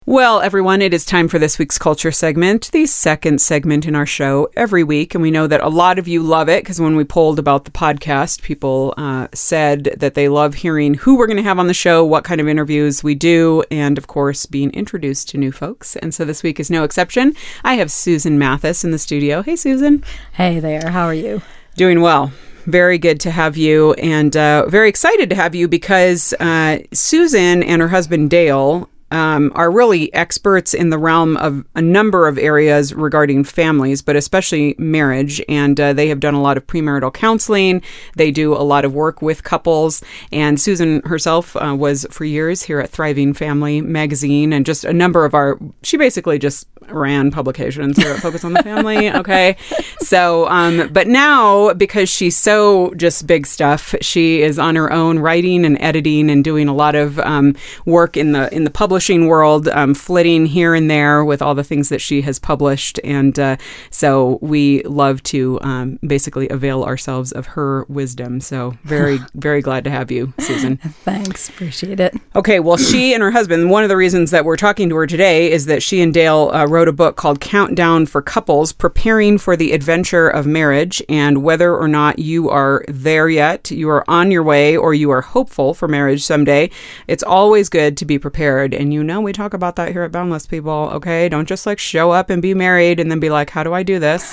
Well, everyone, it is time for this week's Culture segment, the second segment in our show every week. And we know that a lot of you love it because when we polled about the podcast, people said that they love hearing who we're going to have on the show, what kind of interviews we do, and of course, being introduced to new folks. And so this week is no exception. I have Susan Mathis in the studio. Hey, Susan. Hey there. How are you? Doing well. Very good to have you, and very excited to have you because Susan and her husband, Dale, are really experts in the realm of a number of areas regarding families, but especially marriage. And they have done a lot of premarital counseling. They do a lot of work with couples. And Susan herself was for years here at Thriving Family Magazine, and just a number of she basically just ran publications here at Focus on the Family. Okay. So, but now, because she's so just big stuff, she is on her own writing and editing and doing a lot of work in the publishing world, flitting here and there with all the things that she has published. And so we love to basically avail ourselves of her wisdom. So very, very glad to have you, Susan. Thanks. Appreciate it. Okay. Well, she and her husband, one of the reasons that we're talking to her today is that she and Dale wrote a book called Countdown for Couples, Preparing for the Adventure of Marriage. And whether or not you are there yet, you are on your way, or you are hopeful for marriage someday, it's always good to be prepared. And you know, we talk about that here at Boundless, people. Okay. Don't just like show up and be married and then be like, how do I do this?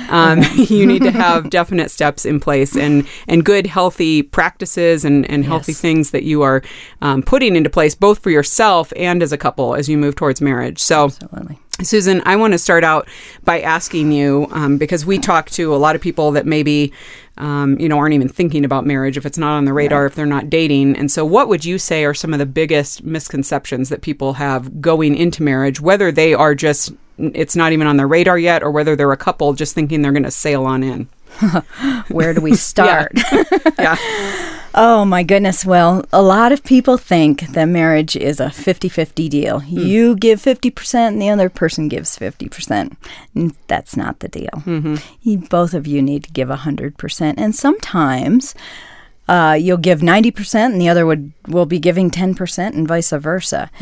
You need to have definite steps in place and good, healthy practices and healthy things that you are putting into place, both for yourself and as a couple as you move towards marriage. So, absolutely. Susan, I want to start out by asking you, because we talk to a lot of people that maybe, aren't even thinking about marriage if it's not on the radar, if they're not dating. And so what would you say are some of the biggest misconceptions that people have going into marriage, whether they are just, it's not even on their radar yet, or whether they're a couple just thinking they're going to sail on in? Where do we start? Yeah. Oh, my goodness. Well, a lot of people think that marriage is a 50-50 deal. You give 50% and the other person gives 50%. That's not the deal. Both of you need to give 100%. And sometimes you'll give 90% and the other will be giving 10% and vice versa.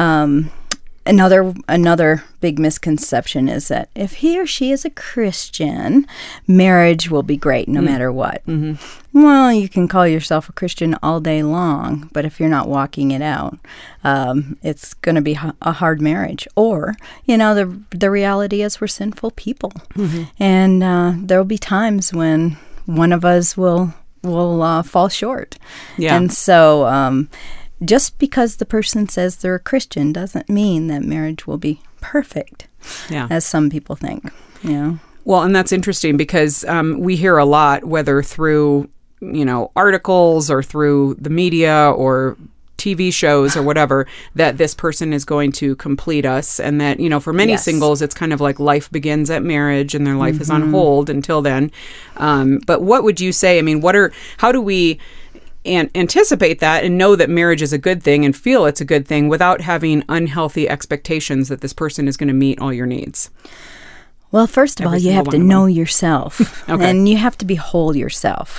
Another big misconception is that if he or she is a Christian, marriage will be great no matter what. Well, you can call yourself a Christian all day long, but if you're not walking it out, it's going to be a hard marriage. Or, the reality is we're sinful people. And there will be times when one of us will fall short. Yeah. And so just because the person says they're a Christian doesn't mean that marriage will be perfect, as some people think. Well, and that's interesting because we hear a lot, whether through, articles or through the media or TV shows or whatever, that this person is going to complete us. And that, for many singles, it's kind of like life begins at marriage and their life is on hold until then. But what would you say? I mean, how do we anticipate that and know that marriage is a good thing and feel it's a good thing without having unhealthy expectations that this person is going to meet all your needs? Well, first of all, you have to know yourself. And you have to behold yourself.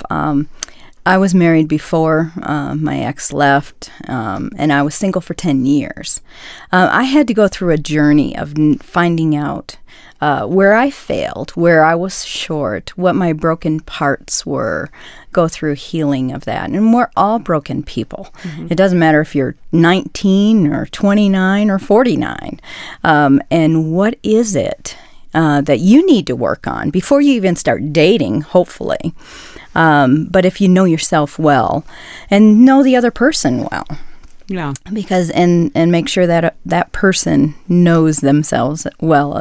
I was married before my ex left, and I was single for 10 years. I had to go through a journey of finding out where I failed, where I was short, what my broken parts were, go through healing of that. And we're all broken people. It doesn't matter if you're 19 or 29 or 49. And what is it that you need to work on before you even start dating, hopefully? But if you know yourself well and know the other person well. Yeah. Because, and make sure that that person knows themselves well,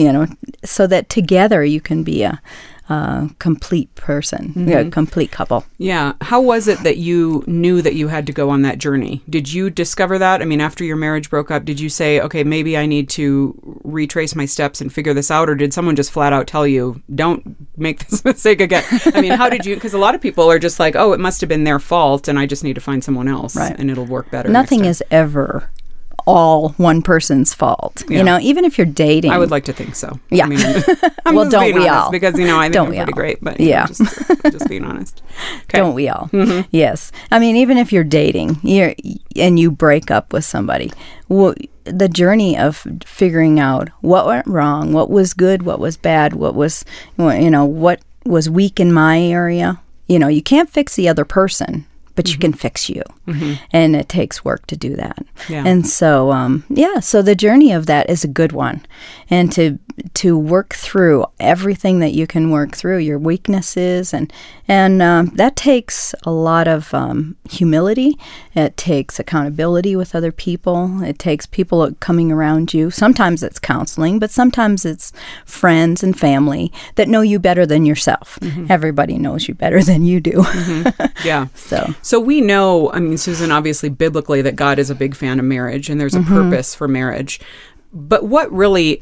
so that together you can be a complete person, a complete couple. Yeah. How was it that you knew that you had to go on that journey? Did you discover that? I mean, after your marriage broke up, did you say, okay, maybe I need to retrace my steps and figure this out? Or did someone just flat out tell you, don't make this mistake again? I mean, how did you, because a lot of people are just like, oh, it must have been their fault and I just need to find someone else and it'll work better. Nothing is ever all one person's fault. Yeah. Even if you're dating. I would like to think so. Yeah. I mean, I'm well, don't we all? Because, I think I'm pretty great, but just being honest. Okay. Don't we all? Yes. I mean, even if you're dating and you break up with somebody, well, the journey of figuring out what went wrong, what was good, what was bad, what was weak in my area. You can't fix the other person, but you can fix you. And it takes work to do that. Yeah. And so, so the journey of that is a good one. And to work through everything that you can work through, your weaknesses, and that takes a lot of humility. It takes accountability with other people. It takes people coming around you. Sometimes it's counseling, but sometimes it's friends and family that know you better than yourself. Everybody knows you better than you do. Yeah. So we know, Susan, obviously biblically that God is a big fan of marriage and there's a purpose for marriage. But what really,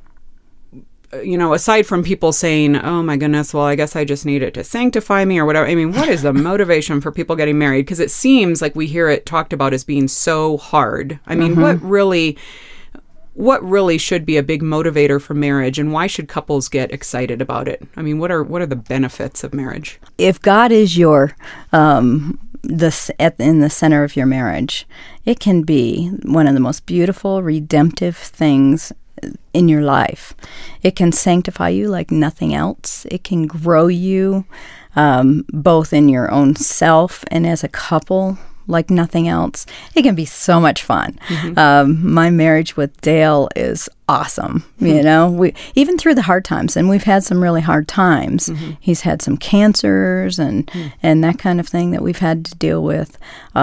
aside from people saying, oh my goodness, well, I guess I just need it to sanctify me or whatever. What is the motivation for people getting married? Because it seems like we hear it talked about as being so hard. What really should be a big motivator for marriage, and why should couples get excited about it? What are the benefits of marriage? If God is your in the center of your marriage, it can be one of the most beautiful, redemptive things in your life. It can sanctify you like nothing else. It can grow you both in your own self and as a couple like nothing else. It can be so much fun. My marriage with Dale is awesome. We even through the hard times, and we've had some really hard times. He's had some cancers and that kind of thing that we've had to deal with.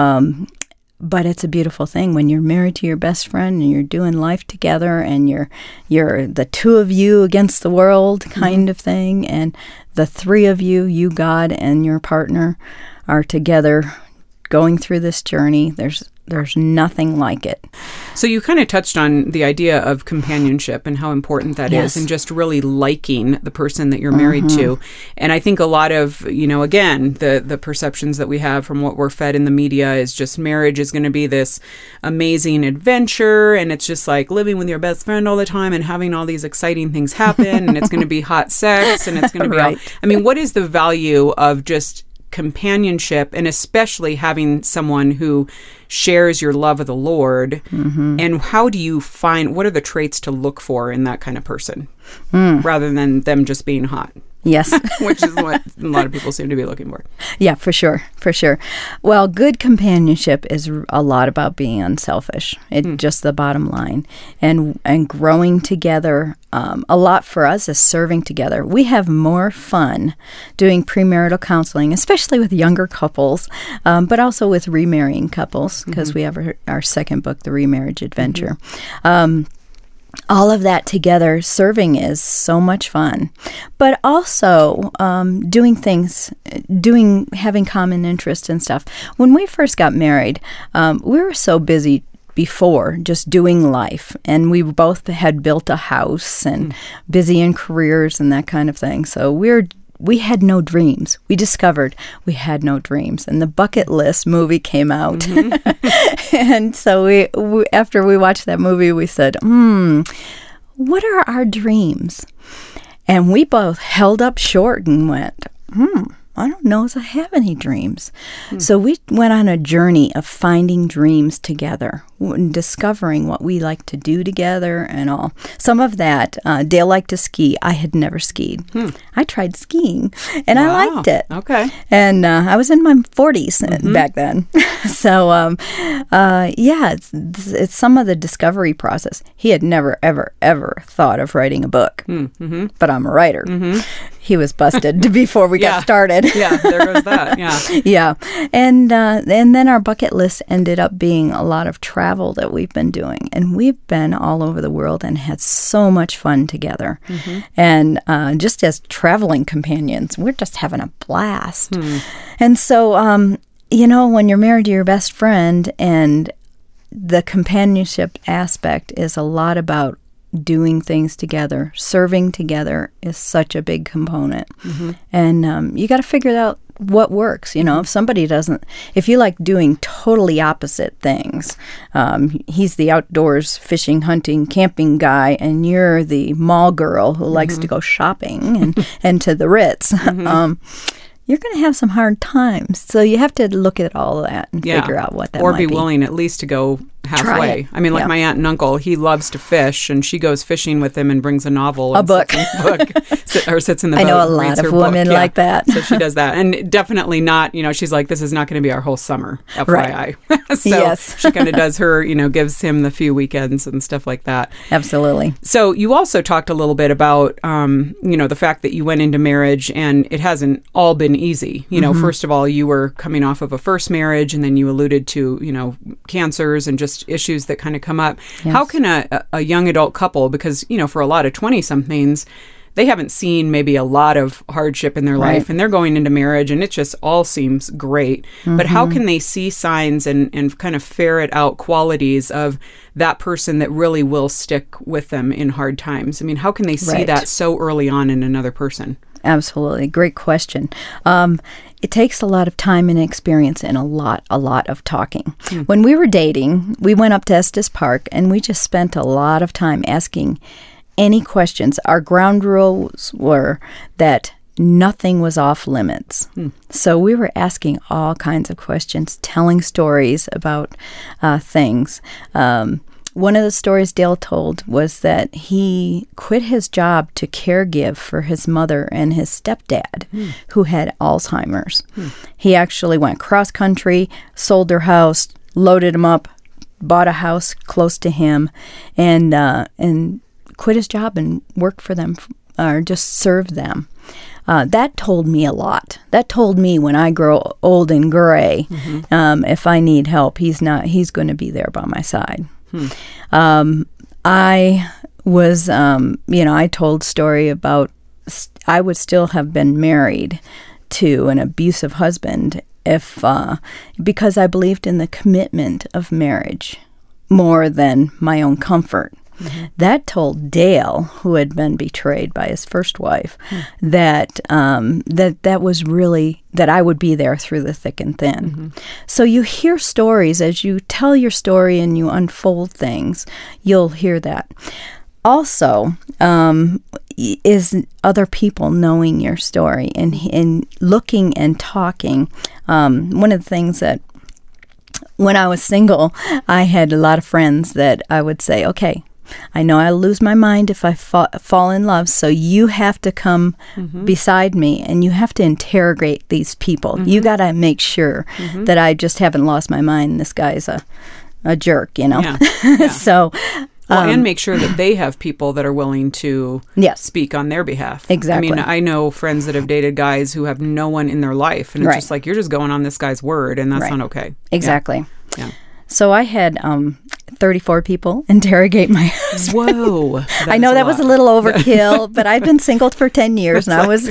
But it's a beautiful thing when you're married to your best friend and you're doing life together and you're the two of you against the world kind of thing, and the three of you, God, and your partner are together going through this journey. There's nothing like it. So you kind of touched on the idea of companionship and how important that is, and just really liking the person that you're married to. And I think a lot of, again, the perceptions that we have from what we're fed in the media is just marriage is going to be this amazing adventure, and it's just like living with your best friend all the time and having all these exciting things happen, and it's going to be hot sex, and it's going to be all, what is the value of just companionship, and especially having someone who shares your love of the Lord? And how do you find, what are the traits to look for in that kind of person rather than them just being hot? Yes. Which is what a lot of people seem to be looking for. Yeah, for sure. Well, good companionship is a lot about being unselfish. It's just the bottom line. And growing together. A lot for us is serving together. We have more fun doing premarital counseling, especially with younger couples, but also with remarrying couples, because we have our second book, The Remarriage Adventure. All of that together, serving is so much fun. But also having common interests and stuff. When we first got married, we were so busy before just doing life, and we both had built a house and busy in careers and that kind of thing. So we had no dreams. We discovered we had no dreams. And the Bucket List movie came out. And so we after we watched that movie, we said, what are our dreams? And we both held up short and went, I don't know if I have any dreams. So we went on a journey of finding dreams together, discovering what we like to do together and all. Some of that, Dale liked to ski. I had never skied. I tried skiing, and I liked it. Okay. And I was in my 40s back then. So, it's some of the discovery process. He had never, ever, ever thought of writing a book, but I'm a writer. He was busted before we got started. Yeah, there goes that. Yeah. Yeah. And then our bucket list ended up being a lot of travel that we've been doing. And we've been all over the world and had so much fun together. And just as traveling companions, we're just having a blast. And so, when you're married to your best friend, and the companionship aspect is a lot about doing things together. Serving together is such a big component. And you got to figure out what works. If you like doing totally opposite things, he's the outdoors fishing, hunting, camping guy, and you're the mall girl who likes to go shopping and to the Ritz. You're going to have some hard times. So you have to look at all of that and figure out what that might be. Or be willing at least to go halfway. I mean, like my aunt and uncle, he loves to fish, and she goes fishing with him and brings a novel. A book. Sits in the boat. I know a lot of women like that. So she does that. And definitely not, she's like, this is not going to be our whole summer, FYI. Right. So she kind of does her, gives him the few weekends and stuff like that. Absolutely. So you also talked a little bit about, the fact that you went into marriage and it hasn't all been easy. First of all, you were coming off of a first marriage, and then you alluded to, cancers and just issues that kind of come up. Yes. How can a young adult couple, because, for a lot of 20-somethings, they haven't seen maybe a lot of hardship in their life, and they're going into marriage and it just all seems great. But how can they see signs and kind of ferret out qualities of that person that really will stick with them in hard times? I mean, how can they see that so early on in another person? Absolutely. Great question. It takes a lot of time and experience and a lot of talking. When we were dating, we went up to Estes Park and we just spent a lot of time asking any questions. Our ground rules were that nothing was off limits. So we were asking all kinds of questions, telling stories about things. One of the stories Dale told was that he quit his job to caregive for his mother and his stepdad, who had Alzheimer's. He actually went cross-country, sold their house, loaded him up, bought a house close to him, and quit his job and worked for them, or just served them. That told me a lot. That told me when I grow old and gray, if I need help, he's going to be there by my side. I was, I told story about I would still have been married to an abusive husband because I believed in the commitment of marriage more than my own comfort. That told Dale, who had been betrayed by his first wife, that was really that I would be there through the thick and thin. So you hear stories as you tell your story and you unfold things. You'll hear that. Also, is other people knowing your story and looking and talking. One of the things that when I was single, I had a lot of friends that I would say, okay, I know I'll lose my mind if I fall in love, so you have to come beside me and you have to interrogate these people. You got to make sure that I just haven't lost my mind and this guy's a jerk, So... and make sure that they have people that are willing to speak on their behalf. Exactly. I mean, I know friends that have dated guys who have no one in their life, and it's just like, you're just going on this guy's word, and that's not okay. Exactly. Yeah. So I had 34 people interrogate my husband. Whoa. I know that was a little overkill, but I've been single for 10 years and I was...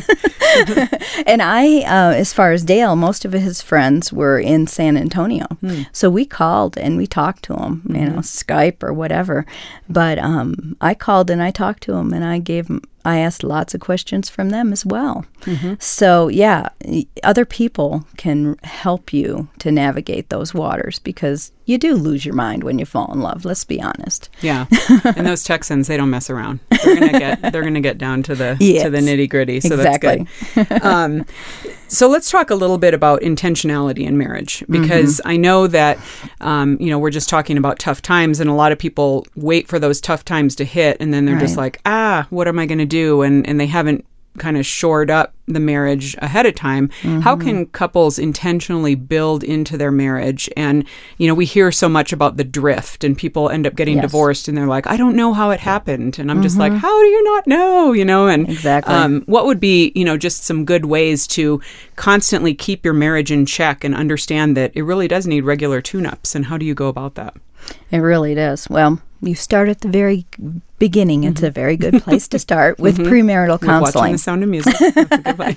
And as far as Dale, most of his friends were in San Antonio. So we called and we talked to him, Skype or whatever. But I called and I talked to him and I asked lots of questions from them as well. So, other people can help you to navigate those waters because you do lose your mind when you fall in love. Let's be honest. Yeah, and those Texans, they don't mess around. They're gonna get down to the nitty gritty. So exactly. That's good. So let's talk a little bit about intentionality in marriage, because I know that, we're just talking about tough times, and a lot of people wait for those tough times to hit, and then they're just like, what am I going to do? And they haven't kind of shored up the marriage ahead of time. How can couples intentionally build into their marriage? And, we hear so much about the drift, and people end up getting divorced, and they're like, I don't know how it happened. And I'm just like, how do you not know? And exactly. What would be, just some good ways to constantly keep your marriage in check and understand that it really does need regular tune-ups? And how do you go about that? It really does. Well, you start at the very beginning. It's a very good place to start with premarital counseling. Watching The Sound of Music. That's a good place.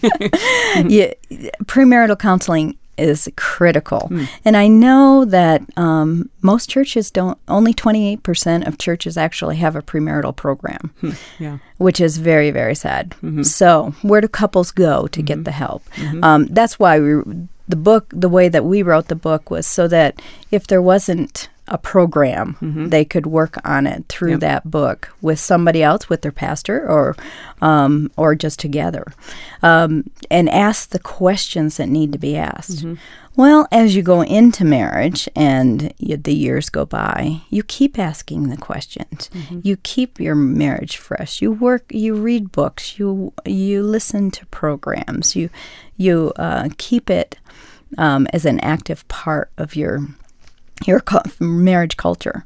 Premarital counseling is critical. And I know that most churches don't, only 28% of churches actually have a premarital program, which is very, very sad. So where do couples go to get the help? That's why the way that we wrote the book was so that if there wasn't a program. They could work on it through that book with somebody else, with their pastor, or just together, and ask the questions that need to be asked. Well, as you go into marriage and the years go by, you keep asking the questions. You keep your marriage fresh. You read books. You listen to programs. You keep it as an active part of your marriage culture.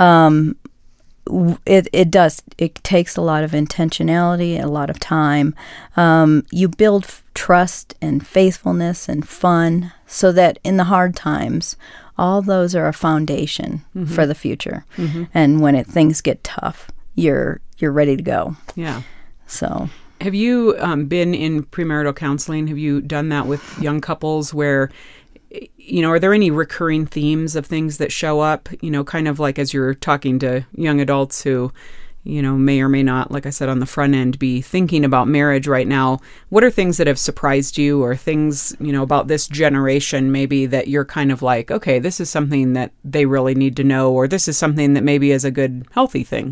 It takes a lot of intentionality, a lot of time. You build trust and faithfulness and fun so that in the hard times, all those are a foundation for the future. And when things get tough, you're ready to go. Yeah. So, have you been in premarital counseling? Have you done that with young couples where, are there any recurring themes of things that show up, kind of like as you're talking to young adults who, may or may not, like I said, on the front end, be thinking about marriage right now? What are things that have surprised you, or things, about this generation maybe that you're kind of like, okay, this is something that they really need to know, or this is something that maybe is a good, healthy thing?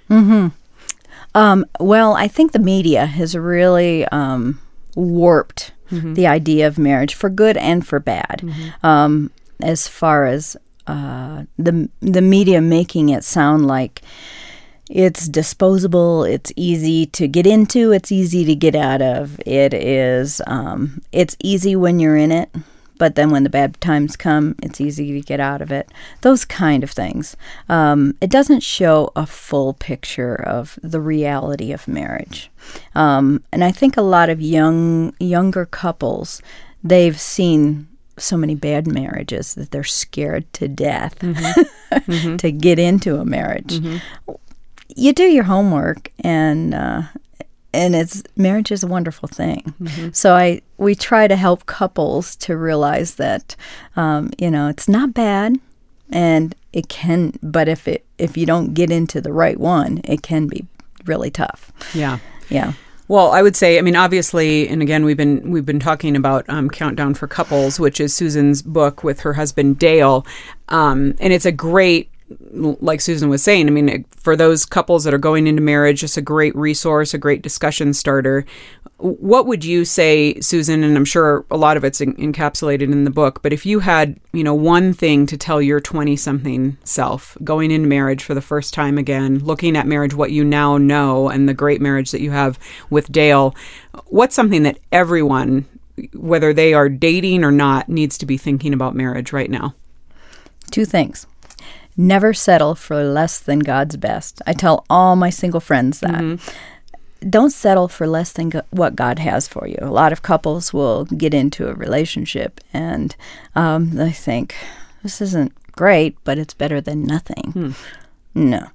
Well, I think the media has really warped the idea of marriage for good and for bad. As far as the media making it sound like it's disposable, it's easy to get into, it's easy to get out of. It's easy when you're in it, but then when the bad times come, it's easy to get out of it. Those kind of things. It doesn't show a full picture of the reality of marriage. And I think a lot of younger couples, they've seen so many bad marriages that they're scared to death to get into a marriage. You do your homework, and marriage is a wonderful thing. So we try to help couples to realize that it's not bad, and it can. But if you don't get into the right one, it can be really tough. Yeah. Yeah. Well, I would say, obviously, and again, we've been talking about Countdown for Couples, which is Susan's book with her husband Dale, and it's a great, like Susan was saying, for those couples that are going into marriage, just a great resource, a great discussion starter. What would you say, Susan, and I'm sure a lot of it's encapsulated in the book, but if you had, one thing to tell your 20-something self going into marriage for the first time again, looking at marriage, what you now know, and the great marriage that you have with Dale, what's something that everyone, whether they are dating or not, needs to be thinking about marriage right now? 2 things. Never settle for less than God's best. I tell all my single friends that. Don't settle for less than what God has for you. A lot of couples will get into a relationship and they think, this isn't great, but it's better than nothing. No.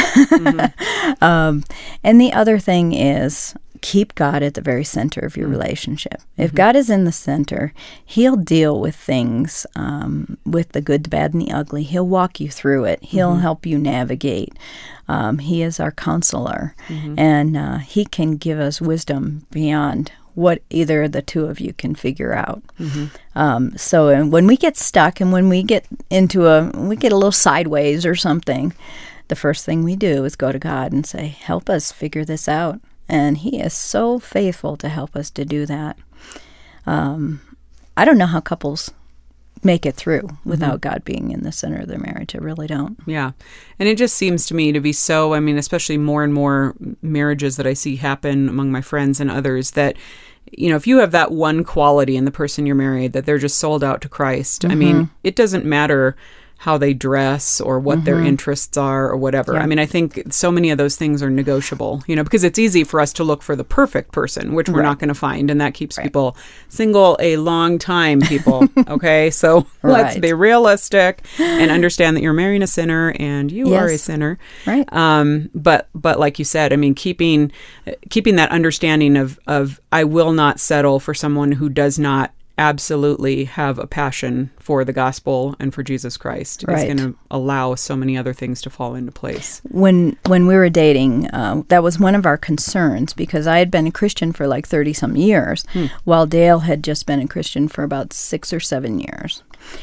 And the other thing is, keep God at the very center of your relationship. If God is in the center, He'll deal with things, with the good, the bad, and the ugly. He'll walk you through it. He'll help you navigate. He is our counselor, and He can give us wisdom beyond what either the two of you can figure out. So when we get stuck and when we get we get a little sideways or something, the first thing we do is go to God and say, help us figure this out. And He is so faithful to help us to do that. I don't know how couples make it through without God being in the center of their marriage. I really don't. Yeah. And it just seems to me to be so, especially more and more marriages that I see happen among my friends and others, that, if you have that one quality in the person you're married, that they're just sold out to Christ. It doesn't matter how they dress or what their interests are or whatever. Yeah. I think so many of those things are negotiable, because it's easy for us to look for the perfect person, which we're not going to find. And that keeps people single a long time, people. Okay. So let's be realistic and understand that you're marrying a sinner and you are a sinner. Right. But like you said, keeping that understanding of I will not settle for someone who does not absolutely have a passion for the gospel and for Jesus Christ is going to allow so many other things to fall into place. When we were dating, that was one of our concerns, because I had been a Christian for like 30-some years, while Dale had just been a Christian for about 6 or 7 years.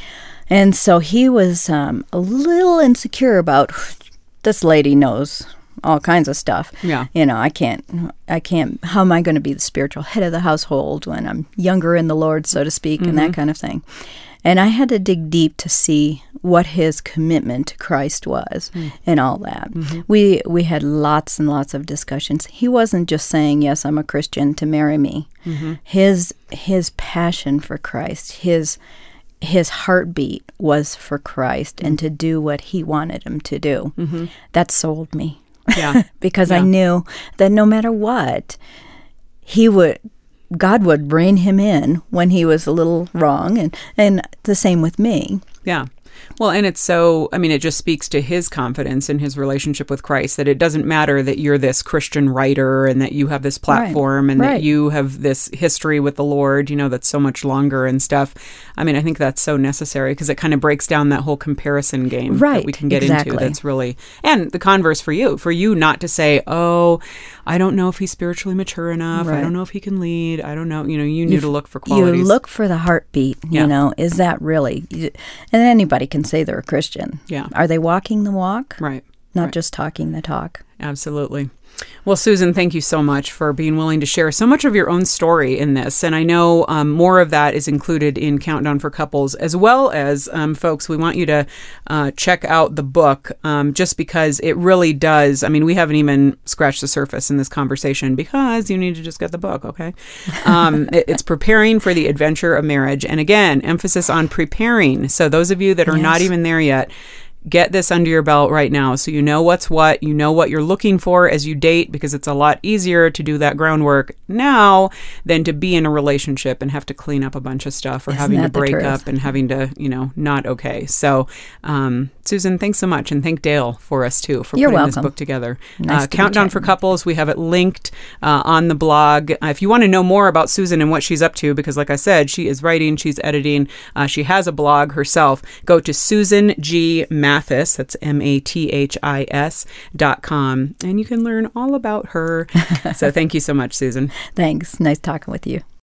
And so he was a little insecure about, this lady knows all kinds of stuff. Yeah. I can't, how am I going to be the spiritual head of the household when I'm younger in the Lord, so to speak, and that kind of thing. And I had to dig deep to see what his commitment to Christ was and all that. We had lots and lots of discussions. He wasn't just saying, yes, I'm a Christian to marry me. His passion for Christ, his heartbeat was for Christ and to do what he wanted him to do. That sold me. Yeah. Because I knew that no matter what, God would rein him in when he was a little wrong, and the same with me. Yeah. Well, and it's so, it just speaks to his confidence in his relationship with Christ, that it doesn't matter that you're this Christian writer and that you have this platform and that you have this history with the Lord, that's so much longer and stuff. I think that's so necessary because it kind of breaks down that whole comparison game that we can get into. That's really, and the converse for you not to say, oh, I don't know if he's spiritually mature enough. I don't know if he can lead. I don't know. You need to look for qualities. You look for the heartbeat, is that really, and anybody can say they're a Christian. Yeah. Are they walking the walk? Right. Not just talking the talk. Absolutely. Well, Susan, thank you so much for being willing to share so much of your own story in this. And I know more of that is included in Countdown for Couples, as well as, folks, we want you to check out the book just because it really does. We haven't even scratched the surface in this conversation because you need to just get the book, okay? It's Preparing for the Adventure of Marriage. And again, emphasis on preparing. So those of you that are not even there yet, get this under your belt right now so you know what's what, you know what you're looking for as you date, because it's a lot easier to do that groundwork now than to be in a relationship and have to clean up a bunch of stuff or having to break up and having to, not okay. So, Susan, thanks so much. And thank Dale for us too, for putting this book together. Nice Countdown for Couples, we have it linked on the blog. If you want to know more about Susan and what she's up to, because like I said, she is writing, she's editing, she has a blog herself, go to Susan G. Mathis, that's MATHIS.com, and you can learn all about her. So thank you so much, Susan. Thanks. Nice talking with you.